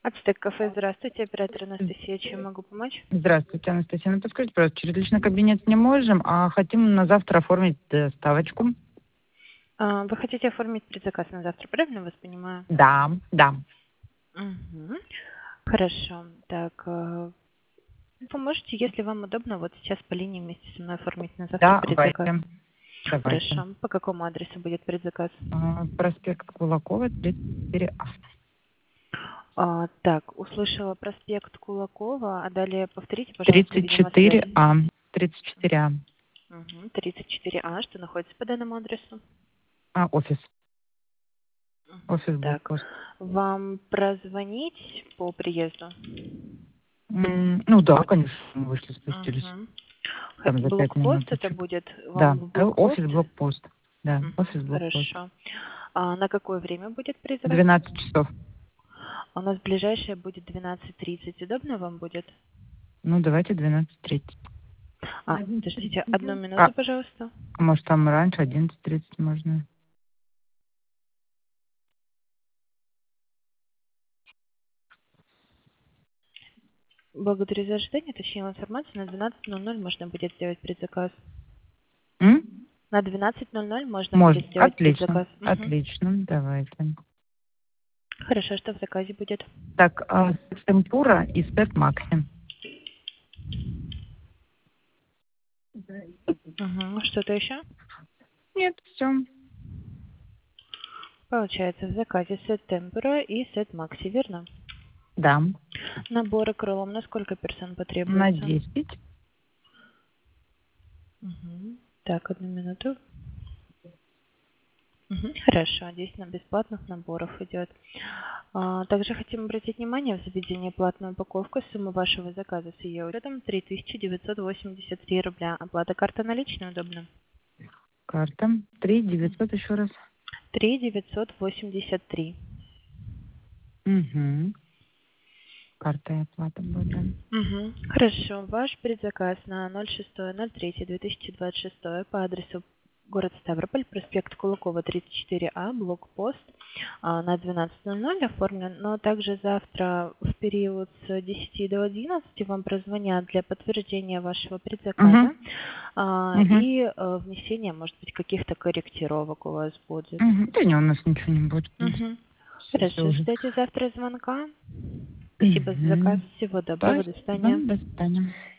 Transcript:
Ацтек кафе, здравствуйте, оператор Анастасия, чем могу помочь? Здравствуйте, Анастасия. Ну, подскажите, пожалуйста, через личный кабинет не можем, а хотим на завтра оформить доставочку. Вы хотите оформить предзаказ на завтра, правильно вас понимаю? Да, да. Угу. Хорошо. Так, вы поможете, если вам удобно, вот сейчас по линии вместе со мной оформить на завтра предзаказ? Давайте. Давайте. Хорошо. По какому адресу будет предзаказ? Проспект Кулакова, 34А. Так, услышала проспект Кулакова, а далее повторите, пожалуйста, видимо, связь. 34А. 34А. Угу. 34А, что находится по данному адресу? Офис. Мгм. Офис Так, блокпост. вам прозвонить по приезду? Ну да, конечно, мы вышли, спустились. Угу. Там за 5 Блокпост это минуточек. будет? Да, Вам в офис блокпост? блокпост. Да, Угу. офис блокпост. Хорошо. А на какое время будет призывать? 12 часов. У нас ближайшее будет 12:30. Удобно вам будет? Ну, давайте 12:30. Подождите, одну А, минуту, пожалуйста. может, там раньше, 11:30 можно. Благодарю за ожидание. Уточнила информацию. На 12:00 можно будет сделать предзаказ. М? На 12:00 можно Можно. будет сделать Отлично. предзаказ. Угу. Отлично. Давайте. Хорошо, что в заказе будет? Так, темпура и сет макси. Угу. Что-то еще? Нет, все. Получается, в заказе сет темпура и сет макси, верно? Да. Наборы крылом на сколько персон На потребуется? 10. Угу. Так, одну минуту. Угу. Хорошо, 10 на бесплатных наборов идет. Также хотим обратить внимание в заведении платную упаковку. Сумма вашего заказа с ее учетом 3983 рубля. Оплата карта наличная удобно? Карта. 3900 еще раз. 3983. Угу. Карта и оплата будет, да. Угу. Хорошо. Ваш предзаказ на 06.03.2026 по адресу город Ставрополь, проспект Кулакова, 34А, блокпост на 12:00 оформлен, но также завтра в период с 10 до 11 вам прозвонят для подтверждения вашего предзаказа Угу. Угу. и внесения, может быть, каких-то корректировок у вас будет. Угу. Да не, у нас ничего не будет, в принципе. Угу. Все Хорошо. уже. Ждете завтра звонка. Спасибо за заказ. Угу. Всего доброго. До Спасибо. свидания. До свидания.